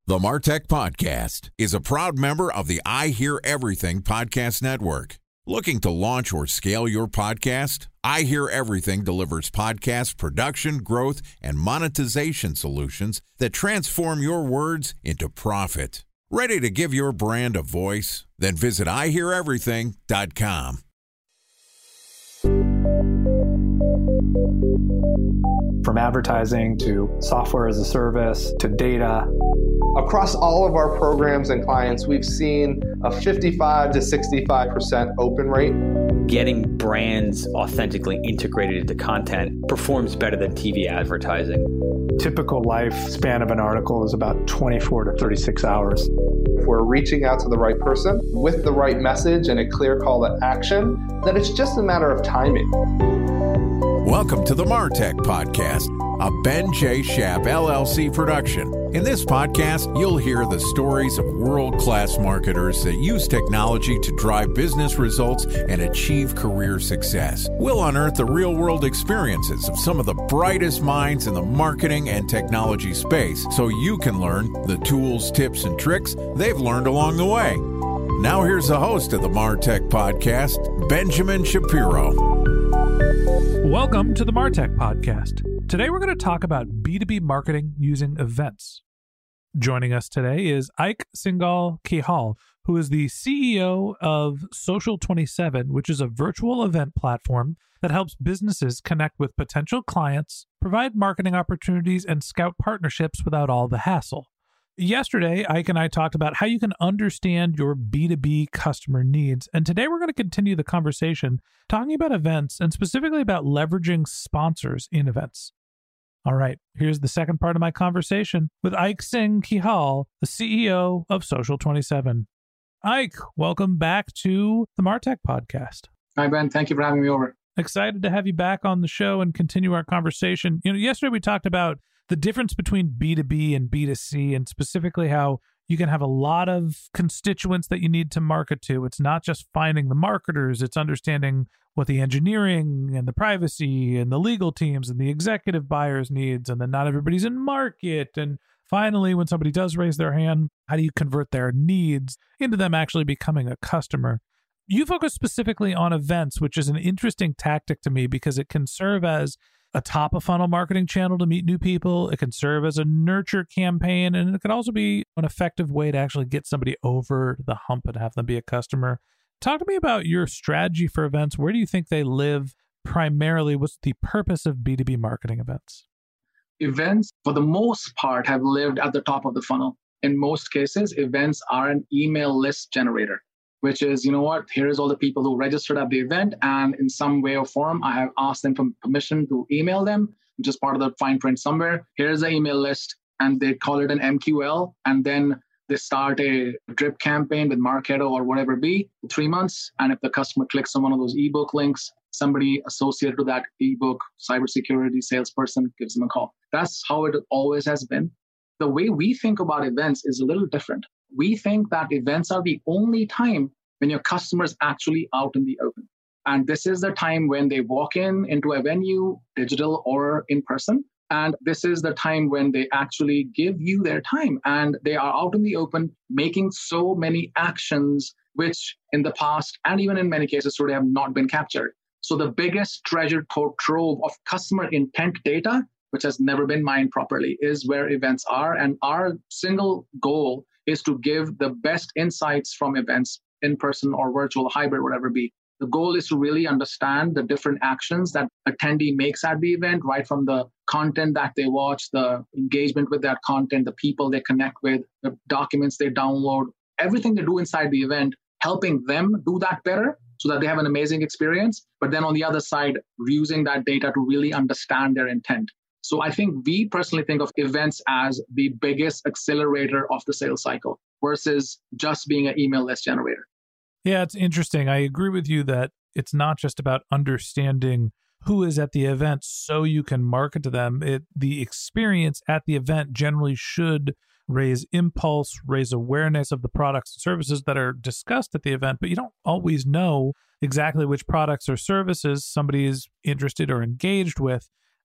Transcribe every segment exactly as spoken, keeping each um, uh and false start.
The MarTech Podcast is a proud member of the I Hear Everything Podcast Network. Looking to launch or scale your podcast? I Hear Everything delivers podcast production, growth, and monetization solutions that transform your words into profit. Ready to give your brand a voice? Then visit I hear everything dot com. From advertising to software as a service to data. Across all of our programs and clients, we've seen a fifty-five to sixty-five percent open rate. Getting brands authentically integrated into content performs better than T V advertising. Typical lifespan of an article is about twenty-four to thirty-six hours. If we're reaching out to the right person with the right message and a clear call to action, then it's just a matter of timing. Welcome to the MarTech Podcast, a Ben J. Schaap L L C production. In this podcast, you'll hear the stories of world-class marketers that use technology to drive business results and achieve career success. We'll unearth the real-world experiences of some of the brightest minds in the marketing and technology space so you can learn the tools, tips, and tricks they've learned along the way. Now here's the host of the MarTech Podcast, Benjamin Shapiro. Welcome to the MarTech Podcast. Today we're going to talk about B two B marketing using events. Joining us today is Ike Singhal Kehal, who is the C E O of Social twenty-seven, which is a virtual event platform that helps businesses connect with potential clients, provide marketing opportunities, and scout partnerships without all the hassle. Yesterday, Ike and I talked about how you can understand your B two B customer needs, and today we're going to continue the conversation talking about events and specifically about leveraging sponsors in events. All right, here's the second part of my conversation with Ike Singh Kehal, the C E O of Social twenty-seven. Ike, welcome back to the MarTech Podcast. Hi, Ben. Thank you for having me over. Excited to have you back on the show and continue our conversation. You know, yesterday we talked about the difference between B two B and B two C, and specifically how you can have a lot of constituents that you need to market to. It's not just finding the marketers, it's understanding what the engineering and the privacy and the legal teams and the executive buyers needs, and then not everybody's in market. And finally, when somebody does raise their hand, how do you convert their needs into them actually becoming a customer? You focus specifically on events, which is an interesting tactic to me because it can serve as a top of funnel marketing channel to meet new people. It can serve as a nurture campaign, and it could also be an effective way to actually get somebody over the hump and have them be a customer. Talk to me about your strategy for events. Where do you think they live primarily? What's the purpose of B two B marketing events? Events, for the most part, have lived at the top of the funnel. In most cases, events are an email list generator, which is, you know what, here's all the people who registered at the event, and in some way or form, I have asked them for permission to email them, which is part of the fine print somewhere. Here's the email list, and they call it an M Q L, and then they start a drip campaign with Marketo or whatever it be, three months, and if the customer clicks on one of those ebook links, somebody associated with that ebook, cybersecurity salesperson, gives them a call. That's how it always has been. The way we think about events is a little different. We think that events are the only time when your customer's actually out in the open. And this is the time when they walk in into a venue, digital or in person. And this is the time when they actually give you their time. And they are out in the open making so many actions, which in the past, and even in many cases today, have not been captured. So the biggest treasure trove of customer intent data, which has never been mined properly, is where events are. And our single goal is to give the best insights from events, in person or virtual, hybrid, whatever it be. The goal is to really understand the different actions that attendee makes at the event, right from the content that they watch, the engagement with that content, the people they connect with, the documents they download, everything they do inside the event, helping them do that better so that they have an amazing experience. But then on the other side, using that data to really understand their intent. So I think we personally think of events as the biggest accelerator of the sales cycle versus just being an email list generator. Yeah, it's interesting. I agree with you that it's not just about understanding who is at the event so you can market to them. It, the experience at the event generally should raise impulse, raise awareness of the products and services that are discussed at the event, but you don't always know exactly which products or services somebody is interested or engaged with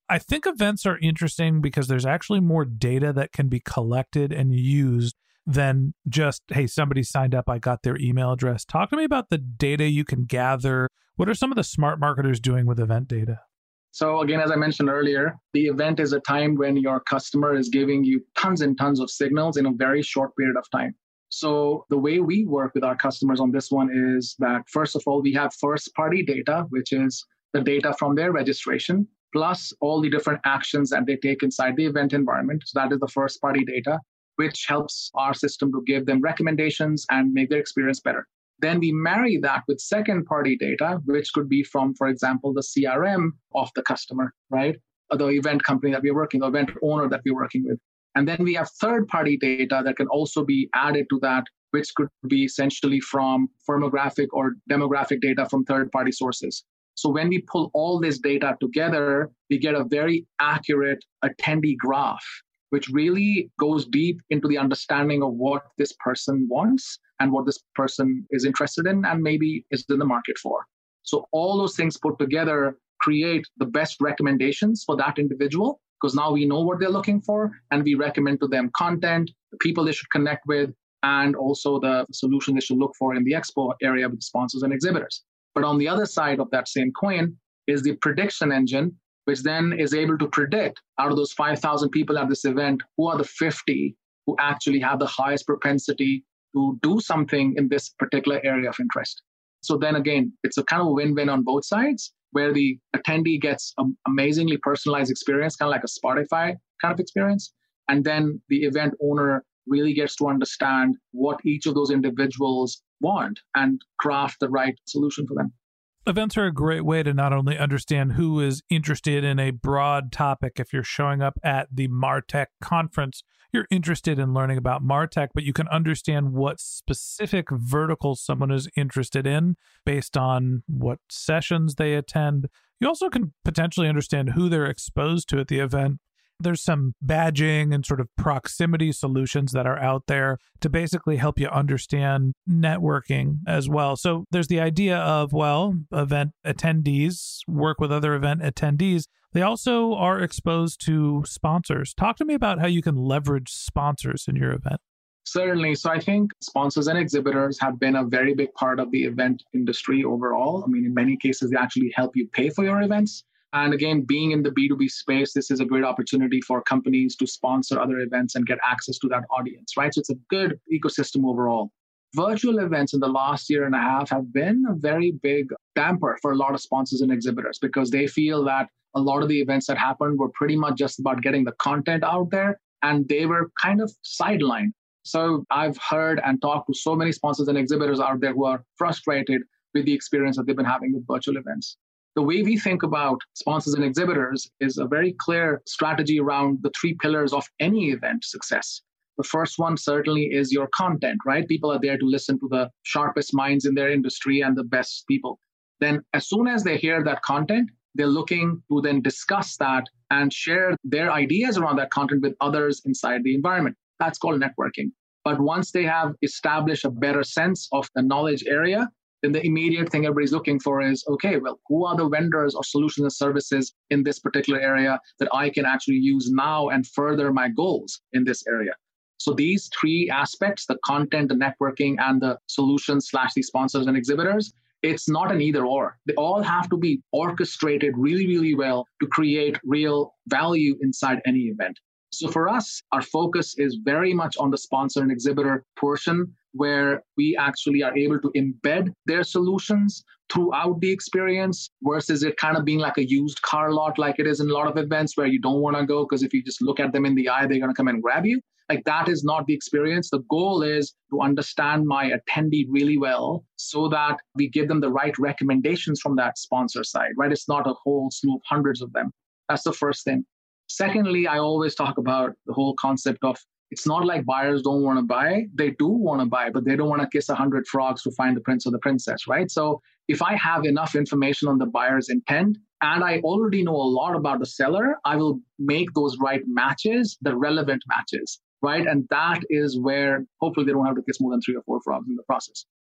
I think events are interesting because there's actually more data that can be collected and used than just, hey, somebody signed up, I got their email address. Talk to me about the data you can gather. What are some of the smart marketers doing with event data? So again, as I mentioned earlier, the event is a time when your customer is giving you tons and tons of signals in a very short period of time. So the way we work with our customers on this one is that, first of all, we have first-party data, which is the data from their registration, plus all the different actions that they take inside the event environment. So that is the first-party data, which helps our system to give them recommendations and make their experience better. Then we marry that with second-party data, which could be from, for example, the C R M of the customer, right? Or the event company that we're working, the event owner that we're working with. And then we have third-party data that can also be added to that, which could be essentially from firmographic or demographic data from third-party sources. So when we pull all this data together, we get a very accurate attendee graph, which really goes deep into the understanding of what this person wants and what this person is interested in and maybe is in the market for. So all those things put together create the best recommendations for that individual, because now we know what they're looking for and we recommend to them content, the people they should connect with, and also the solution they should look for in the expo area with sponsors and exhibitors. But on the other side of that same coin is the prediction engine, which then is able to predict out of those five thousand people at this event, who are the fifty who actually have the highest propensity to do something in this particular area of interest. So then again, it's a kind of a win-win on both sides, where the attendee gets an amazingly personalized experience, kind of like a Spotify kind of experience. And then the event owner really gets to understand what each of those individuals want and craft the right solution for them. Events are a great way to not only understand who is interested in a broad topic. If you're showing up at the MarTech conference, you're interested in learning about MarTech, but you can understand what specific verticals someone is interested in based on what sessions they attend. You also can potentially understand who they're exposed to at the event. There's some badging and sort of proximity solutions that are out there to basically help you understand networking as well. So there's the idea of, well, event attendees work with other event attendees. They also are exposed to sponsors. Talk to me about how you can leverage sponsors in your event. Certainly. So I think sponsors and exhibitors have been a very big part of the event industry overall. I mean, in many cases, they actually help you pay for your events. And again, being in the B two B space, this is a great opportunity for companies to sponsor other events and get access to that audience, right? So it's a good ecosystem overall. Virtual events in the last year and a half have been a very big damper for a lot of sponsors and exhibitors, because they feel that a lot of the events that happened were pretty much just about getting the content out there, and they were kind of sidelined. So I've heard and talked to so many sponsors and exhibitors out there who are frustrated with the experience that they've been having with virtual events. The way we think about sponsors and exhibitors is a very clear strategy around the three pillars of any event success. The first one certainly is your content, right? People are there to listen to the sharpest minds in their industry and the best people. Then as soon as they hear that content, they're looking to then discuss that and share their ideas around that content with others inside the environment. That's called networking. But once they have established a better sense of the knowledge area, then the immediate thing everybody's looking for is, okay, well, who are the vendors or solutions and services in this particular area that I can actually use now and further my goals in this area? So these three aspects, the content, the networking, and the solutions slash the sponsors and exhibitors, it's not an either or. They all have to be orchestrated really, really well to create real value inside any event. So for us, our focus is very much on the sponsor and exhibitor portion, where we actually are able to embed their solutions throughout the experience, versus it kind of being like a used car lot like it is in a lot of events where you don't want to go because if you just look at them in the eye, they're going to come and grab you. Like that is not the experience. The goal is to understand my attendee really well so that we give them the right recommendations from that sponsor side, right? It's not a whole slew of hundreds of them. That's the first thing. Secondly, I always talk about the whole concept of it's not like buyers don't want to buy. They do want to buy, but they don't want to kiss a hundred frogs to find the prince or the princess, right? So if I have enough information on the buyer's intent and I already know a lot about the seller, I will make those right matches, the relevant matches, right? And that is where hopefully they don't have to kiss more than three or four frogs in the process.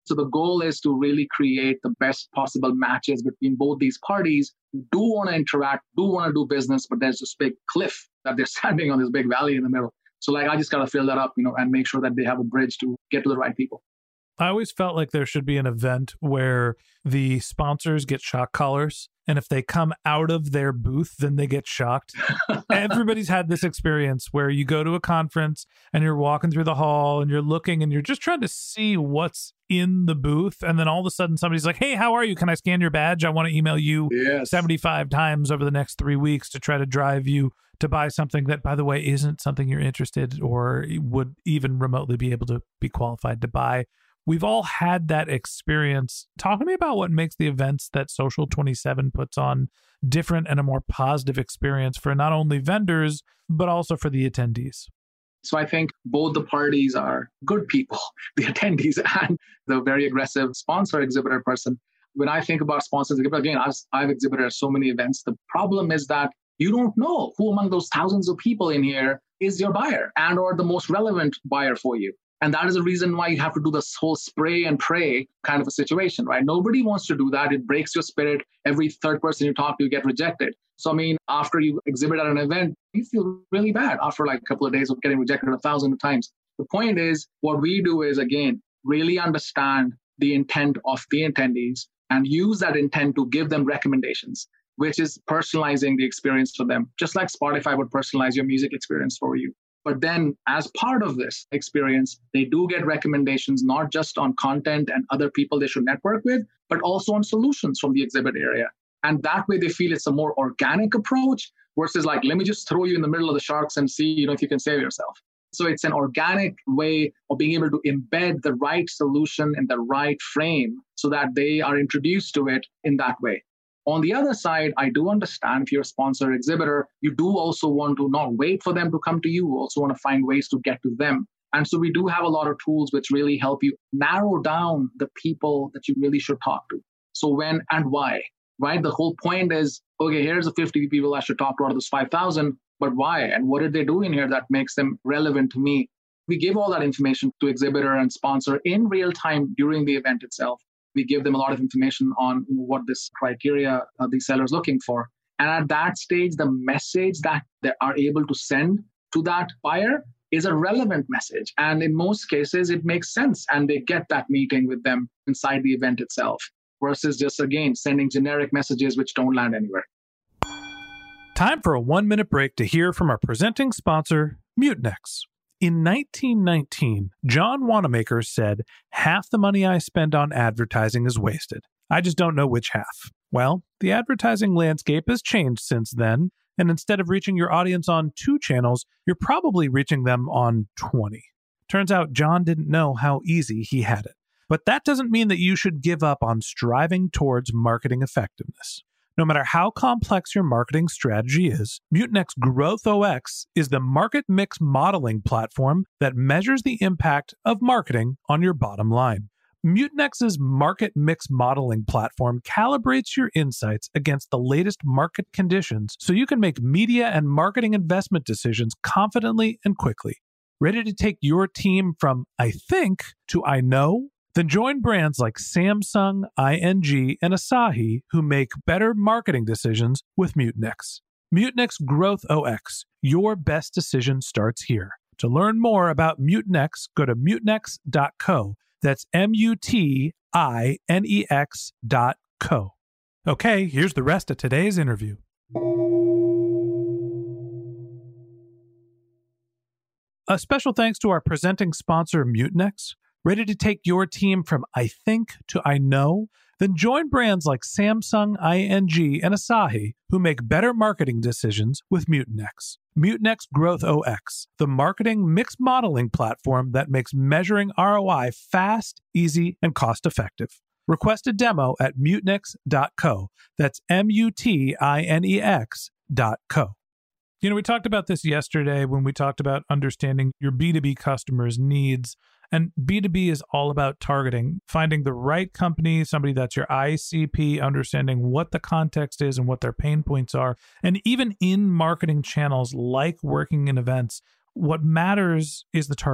So the goal is to really create the best possible matches between both these parties who do want to interact, do want to do business, but there's this big cliff that they're standing on, this big valley in the middle. So like, I just got to fill that up, you know, and make sure that they have a bridge to get to the right people. I always felt like there should be an event where the sponsors get shock collars. And if they come out of their booth, then they get shocked. Everybody's had this experience where you go to a conference and you're walking through the hall and you're looking and you're just trying to see what's in the booth. And then all of a sudden somebody's like, hey, how are you? Can I scan your badge? I want to email you yes. seventy-five times over the next three weeks to try to drive you to buy something that, by the way, isn't something you're interested or would even remotely be able to be qualified to buy. We've all had that experience. Talk to me about what makes the events that Social twenty-seven puts on different and a more positive experience for not only vendors, but also for the attendees. So I think both the parties are good people, the attendees and the very aggressive sponsor exhibitor person. When I think about sponsors, again, I've, I've exhibited at so many events. The problem is that you don't know who among those thousands of people in here is your buyer and or the most relevant buyer for you. And that is the reason why you have to do this whole spray and pray kind of a situation, right? Nobody wants to do that. It breaks your spirit. Every third person you talk to, you get rejected. So, I mean, after you exhibit at an event, you feel really bad after like a couple of days of getting rejected a thousand times. The point is, what we do is, again, really understand the intent of the attendees and use that intent to give them recommendations, which is personalizing the experience for them, just like Spotify would personalize your music experience for you. But then as part of this experience, they do get recommendations, not just on content and other people they should network with, but also on solutions from the exhibit area. And that way they feel it's a more organic approach versus like, let me just throw you in the middle of the sharks and see, you know, if you can save yourself. So it's an organic way of being able to embed the right solution in the right frame so that they are introduced to it in that way. On the other side, I do understand if you're a sponsor exhibitor, you do also want to not wait for them to come to you. You also want to find ways to get to them. And so we do have a lot of tools which really help you narrow down the people that you really should talk to. So when and why, right? The whole point is, okay, here's the fifty people I should talk to out of those five thousand, but why? And what did they do in here that makes them relevant to me? We give all that information to exhibitor and sponsor in real time during the event itself. We give them a lot of information on what this criteria uh, the seller is looking for. And at that stage, the message that they are able to send to that buyer is a relevant message. And in most cases, it makes sense. And they get that meeting with them inside the event itself versus just, again, sending generic messages which don't land anywhere. Time for a one-minute break to hear from our presenting sponsor, Mutinex. In nineteen nineteen, John Wanamaker said, half the money I spend on advertising is wasted. I just don't know which half. Well, the advertising landscape has changed since then, and instead of reaching your audience on two channels, you're probably reaching them on twenty. Turns out John didn't know how easy he had it. But that doesn't mean that you should give up on striving towards marketing effectiveness. No matter how complex your marketing strategy is, Mutinex GrowthOS is the market mix modeling platform that measures the impact of marketing on your bottom line. Mutinex's market mix modeling platform calibrates your insights against the latest market conditions so you can make media and marketing investment decisions confidently and quickly. Ready to take your team from I think to I know? Then join brands like Samsung, I N G, and Asahi who make better marketing decisions with Mutinex. Mutinex GrowthOS. Your best decision starts here. To learn more about Mutinex, go to mutinex dot co. That's M U T I N E X dot co. Okay, here's the rest of today's interview. A special thanks to our presenting sponsor, Mutinex. Ready to take your team from I think to I know? Then join brands like Samsung, I N G, and Asahi who make better marketing decisions with Mutinex. Mutinex GrowthOS, the marketing mix modeling platform that makes measuring R O I fast, easy, and cost-effective. Request a demo at mutinex dot co. That's M U T I N E X dot co. You know, we talked about this yesterday when we talked about understanding your B two B customers' needs. And B two B is all about targeting, finding the right company, somebody that's your I C P, understanding what the context is and what their pain points are. And even in marketing channels like working in events, what matters is the targeting.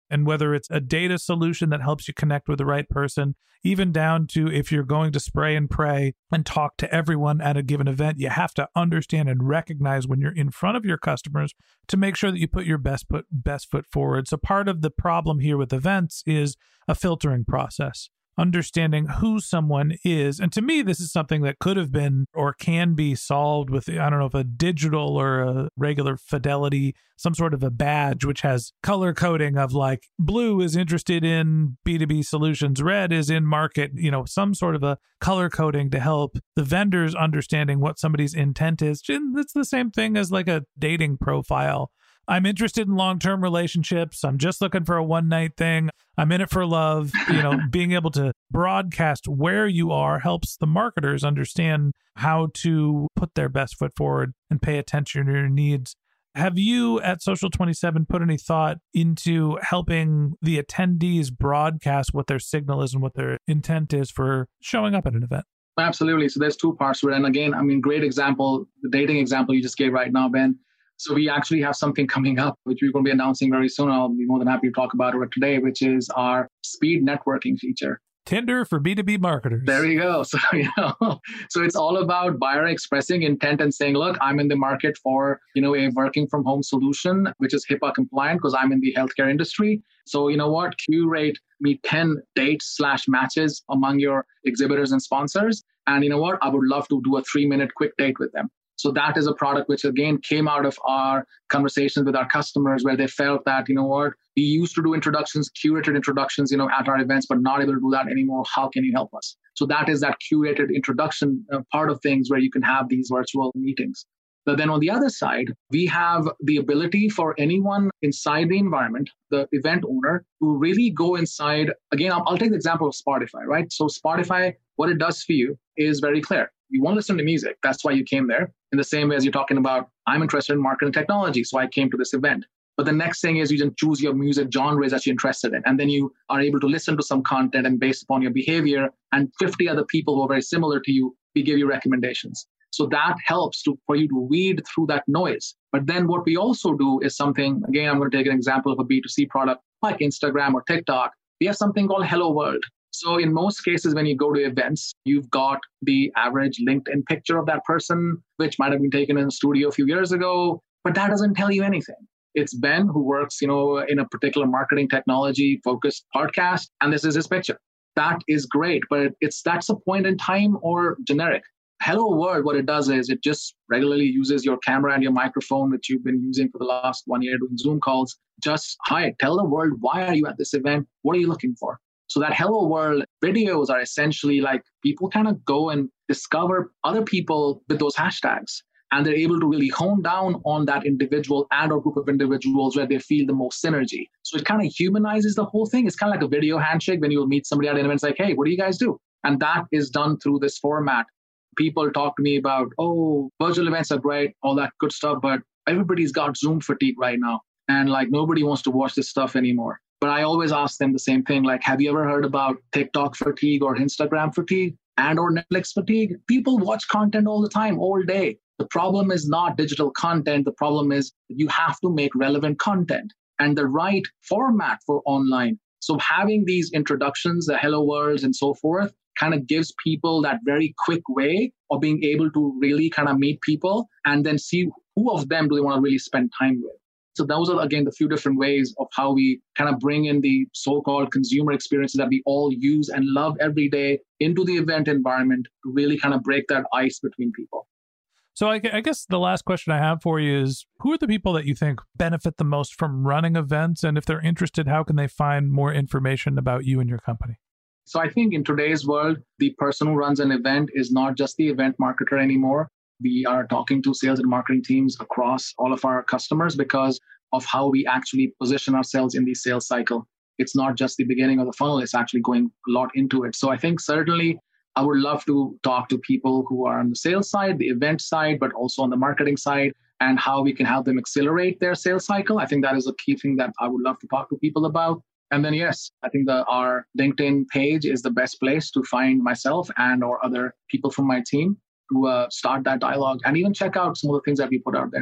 And whether it's a data solution that helps you connect with the right person, even down to if you're going to spray and pray and talk to everyone at a given event, you have to understand and recognize when you're in front of your customers to make sure that you put your best put best foot forward. So part of the problem here with events is a filtering process. Understanding who someone is. And to me, this is something that could have been or can be solved with, I don't know, if a digital or a regular Fidelity, some sort of a badge, which has color coding of like blue is interested in B two B solutions, red is in market, you know, some sort of a color coding to help the vendors understanding what somebody's intent is. And it's the same thing as like a dating profile. I'm interested in long-term relationships. I'm just looking for a one-night thing. I'm in it for love. You know, being able to broadcast where you are helps the marketers understand how to put their best foot forward and pay attention to your needs. Have you at Social twenty-seven put any thought into helping the attendees broadcast what their signal is and what their intent is for showing up at an event? Absolutely. So there's two parts to it. And again, I mean, great example, the dating example you just gave right now, Ben. So we actually have something coming up, which we're going to be announcing very soon. I'll be more than happy to talk about it today, which is our speed networking feature. Tinder for B two B marketers. There you go. So, you know, so it's all about buyer expressing intent and saying, look, I'm in the market for, you know, a working from home solution, which is HIPAA compliant because I'm in the healthcare industry. So, you know what, curate me ten dates slash matches among your exhibitors and sponsors. And you know what, I would love to do a three minute quick date with them. So that is a product which, again, came out of our conversations with our customers where they felt that, you know what, we used to do introductions, curated introductions, you know, at our events, but not able to do that anymore. How can you help us? So that is that curated introduction uh, part of things where you can have these virtual meetings. But then on the other side, we have the ability for anyone inside the environment, the event owner, to really go inside. Again, I'll, I'll take the example of Spotify, right? So Spotify, what it does for you is very clear. You want to listen to music. That's why you came there. In the same way as you're talking about, I'm interested in marketing technology, so I came to this event. But the next thing is you can choose your music genres that you're interested in. And then you are able to listen to some content and based upon your behavior and fifty other people who are very similar to you, we give you recommendations. So that helps to for you to weed through that noise. But then what we also do is something, again, I'm going to take an example of a B two C product like Instagram or TikTok. We have something called Hello World. So in most cases, when you go to events, you've got the average LinkedIn picture of that person, which might have been taken in a studio a few years ago, but that doesn't tell you anything. It's Ben who works, you know, in a particular marketing technology focused podcast, and this is his picture. That is great, but it's that's a point in time or generic. Hello World, what it does is it just regularly uses your camera and your microphone, which you've been using for the last one year doing Zoom calls. Just, hi, tell the world, why are you at this event? What are you looking for? So that Hello World videos are essentially like people kind of go and discover other people with those hashtags. And they're able to really hone down on that individual and or group of individuals where they feel the most synergy. So it kind of humanizes the whole thing. It's kind of like a video handshake when you'll meet somebody at an event. It's like, hey, what do you guys do? And that is done through this format. People talk to me about, oh, virtual events are great, all that good stuff, but everybody's got Zoom fatigue right now. And like nobody wants to watch this stuff anymore. But I always ask them the same thing, like, have you ever heard about TikTok fatigue or Instagram fatigue and or Netflix fatigue? People watch content all the time, all day. The problem is not digital content. The problem is you have to make relevant content and the right format for online. So having these introductions, the Hello Worlds and so forth, kind of gives people that very quick way of being able to really kind of meet people and then see who of them do they want to really spend time with. So those are, again, the few different ways of how we kind of bring in the so-called consumer experiences that we all use and love every day into the event environment to really kind of break that ice between people. So I, I guess the last question I have for you is, who are the people that you think benefit the most from running events? And if they're interested, how can they find more information about you and your company? So I think in today's world, the person who runs an event is not just the event marketer anymore. We are talking to sales and marketing teams across all of our customers because of how we actually position ourselves in the sales cycle. It's not just the beginning of the funnel, it's actually going a lot into it. So I think certainly I would love to talk to people who are on the sales side, the event side, but also on the marketing side, and how we can help them accelerate their sales cycle. I think that is a key thing that I would love to talk to people about. And then, yes, I think that our LinkedIn page is the best place to find myself and or other people from my team to uh, start that dialogue and even check out some of the things that we put out there.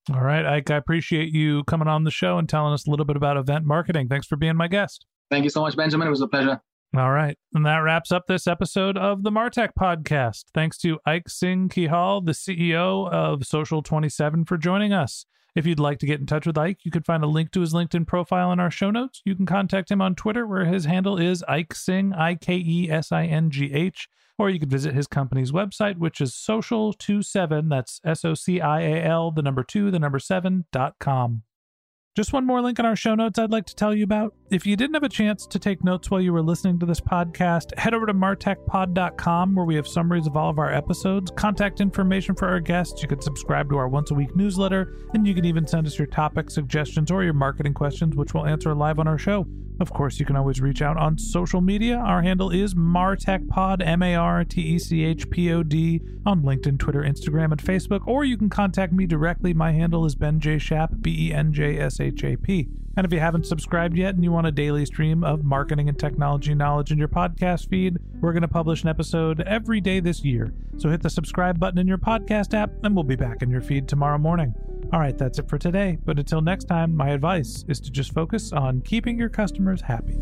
All right, Ike, I appreciate you coming on the show and telling us a little bit about event marketing. Thanks for being my guest. Thank you so much, Benjamin. It was a pleasure. All right. And that wraps up this episode of the Martech Podcast. Thanks to Ike Singh Kihal, the C E O of Social twenty-seven, for joining us. If you'd like to get in touch with Ike, you can find a link to his LinkedIn profile in our show notes. You can contact him on Twitter, where his handle is Ike Singh, I K E S I N G H. Or you can visit his company's website, which is social twenty-seven, that's S O C I A L, the number two, the number seven, dot com. Just one more link in our show notes I'd like to tell you about. If you didn't have a chance to take notes while you were listening to this podcast, head over to martech pod dot com, where we have summaries of all of our episodes, contact information for our guests. You can subscribe to our once-a-week newsletter, and you can even send us your topic suggestions or your marketing questions, which we'll answer live on our show. Of course, you can always reach out on social media. Our handle is MarTechPod, M A R T E C H P O D, on LinkedIn, Twitter, Instagram, and Facebook, or you can contact me directly. My handle is Ben J. Shap, B E N J S H A P. And if you haven't subscribed yet and you want a daily stream of marketing and technology knowledge in your podcast feed, we're going to publish an episode every day this year. So hit the subscribe button in your podcast app, and we'll be back in your feed tomorrow morning. All right, that's it for today. But until next time, my advice is to just focus on keeping your customers happy.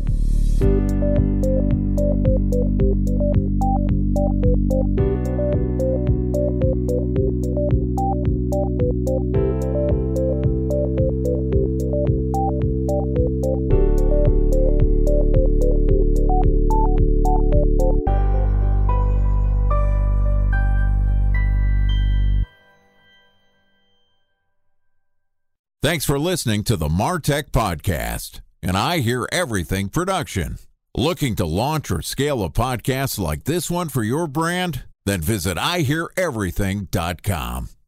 Thanks for listening to the Martech Podcast, an I Hear Everything production. Looking to launch or scale a podcast like this one for your brand? Then visit I hear everything dot com.